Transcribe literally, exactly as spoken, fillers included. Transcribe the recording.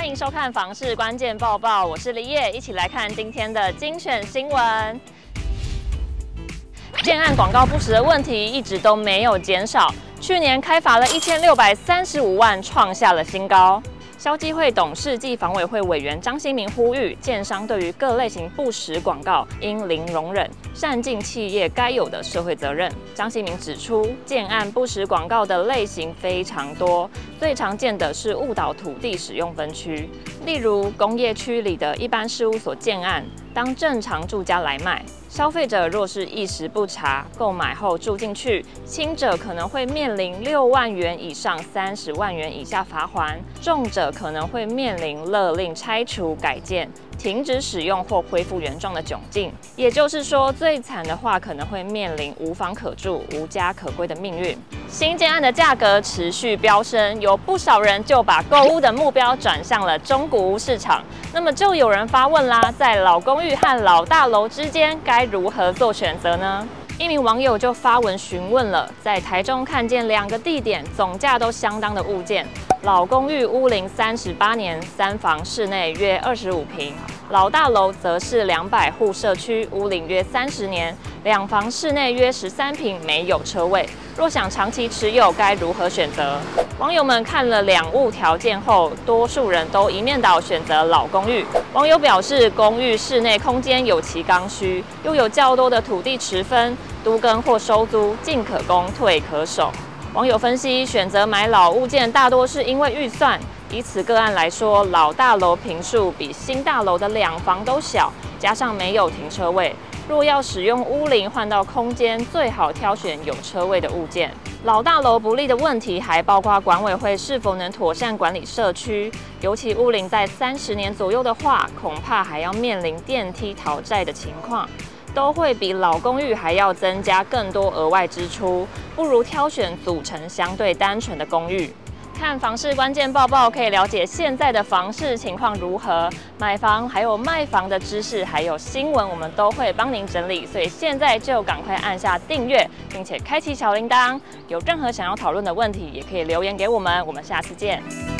欢迎收看房市关键报报，我是李叶，一起来看今天的精选新闻。建案广告不实的问题一直都没有减少，去年开罚了一千六百三十五万，创下了新高。消基会董事暨房委会委员张新民呼吁，建商对于各类型不实广告应零容忍，善尽企业该有的社会责任。张新民指出，建案不实广告的类型非常多，最常见的是误导土地使用分区，例如工业区里的一般事务所建案，当正常住家来卖。消费者若是一时不察，购买后住进去，轻者可能会面临六万元以上三十万元以下罚锾，重者可能会面临勒令拆除、改建、停止使用或恢复原状的窘境。也就是说，最惨的话可能会面临无房可住、无家可归的命运。新建案的价格持续飙升，有不少人就把购屋的目标转向了中古屋市场。那么就有人发问啦，在老公寓和老大楼之间该如何做选择呢？一名网友就发文询问了，在台中看见两个地点总价都相当的物件，老公寓屋龄三十八年，三房室内约二十五坪，老大楼则是两百户社区，屋龄约三十年，两房室内约十三坪，没有车位。若想长期持有，该如何选择？网友们看了两屋条件后，多数人都一面倒选择老公寓。网友表示，公寓室内空间有其刚需，又有较多的土地持分，都更或收租，进可攻，退可守。网友分析，选择买老物件大多是因为预算。以此个案来说，老大楼坪数比新大楼的两房都小，加上没有停车位。若要使用屋龄换到空间，最好挑选有车位的物件。老大楼不利的问题还包括管委会是否能妥善管理社区，尤其屋龄在三十年左右的话，恐怕还要面临电梯讨债的情况，都会比老公寓还要增加更多额外支出，不如挑选组成相对单纯的公寓。看房市关键报报可以了解现在的房市情况如何，买房还有卖房的知识还有新闻，我们都会帮您整理，所以现在就赶快按下订阅，并且开启小铃铛。有任何想要讨论的问题，也可以留言给我们，我们下次见。